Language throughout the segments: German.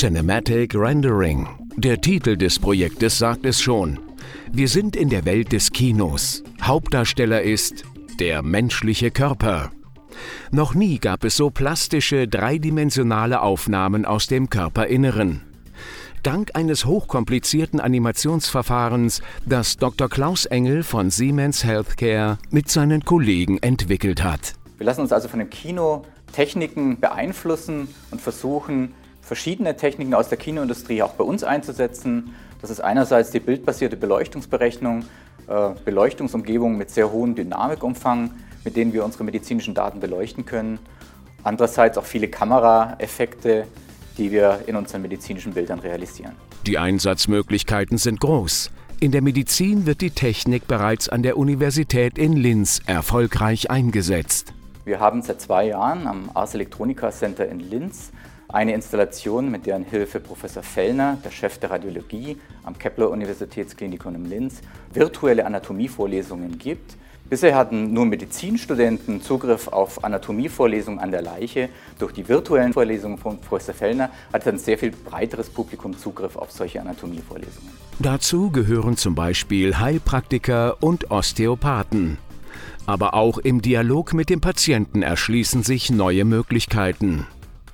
Cinematic Rendering. Der Titel des Projektes sagt es schon. Wir sind in der Welt des Kinos. Hauptdarsteller ist der menschliche Körper. Noch nie gab es so plastische, dreidimensionale Aufnahmen aus dem Körperinneren. Dank eines hochkomplizierten Animationsverfahrens, das Dr. Klaus Engel von Siemens Healthcare mit seinen Kollegen entwickelt hat. Wir lassen uns also von den Kinotechniken beeinflussen und versuchen, verschiedene Techniken aus der Kinoindustrie auch bei uns einzusetzen. Das ist einerseits die bildbasierte Beleuchtungsberechnung, Beleuchtungsumgebungen mit sehr hohem Dynamikumfang, mit denen wir unsere medizinischen Daten beleuchten können. Andererseits auch viele Kameraeffekte, die wir in unseren medizinischen Bildern realisieren. Die Einsatzmöglichkeiten sind groß. In der Medizin wird die Technik bereits an der Universität in Linz erfolgreich eingesetzt. Wir haben seit 2 Jahren am Ars Electronica Center in Linz eine Installation, mit deren Hilfe Professor Fellner, der Chef der Radiologie am Kepler-Universitätsklinikum in Linz, virtuelle Anatomievorlesungen gibt. Bisher hatten nur Medizinstudenten Zugriff auf Anatomievorlesungen an der Leiche. Durch die virtuellen Vorlesungen von Professor Fellner hat ein sehr viel breiteres Publikum Zugriff auf solche Anatomievorlesungen. Dazu gehören zum Beispiel Heilpraktiker und Osteopathen. Aber auch im Dialog mit dem Patienten erschließen sich neue Möglichkeiten.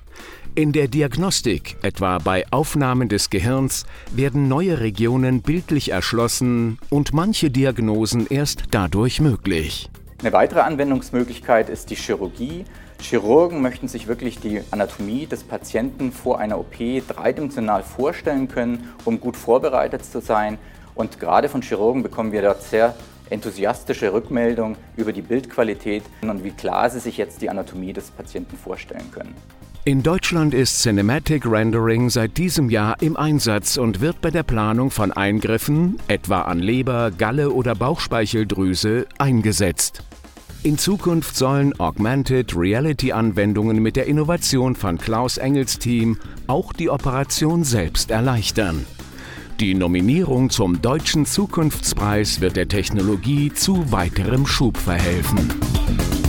In der Diagnostik, etwa bei Aufnahmen des Gehirns, werden neue Regionen bildlich erschlossen und manche Diagnosen erst dadurch möglich. Eine weitere Anwendungsmöglichkeit ist die Chirurgie. Chirurgen möchten sich wirklich die Anatomie des Patienten vor einer OP dreidimensional vorstellen können, um gut vorbereitet zu sein. Und gerade von Chirurgen bekommen wir dort sehr enthusiastische Rückmeldungen über die Bildqualität und wie klar sie sich jetzt die Anatomie des Patienten vorstellen können. In Deutschland ist Cinematic Rendering seit diesem Jahr im Einsatz und wird bei der Planung von Eingriffen, etwa an Leber, Galle oder Bauchspeicheldrüse, eingesetzt. In Zukunft sollen Augmented Reality-Anwendungen mit der Innovation von Klaus Engels Team auch die Operation selbst erleichtern. Die Nominierung zum Deutschen Zukunftspreis wird der Technologie zu weiterem Schub verhelfen.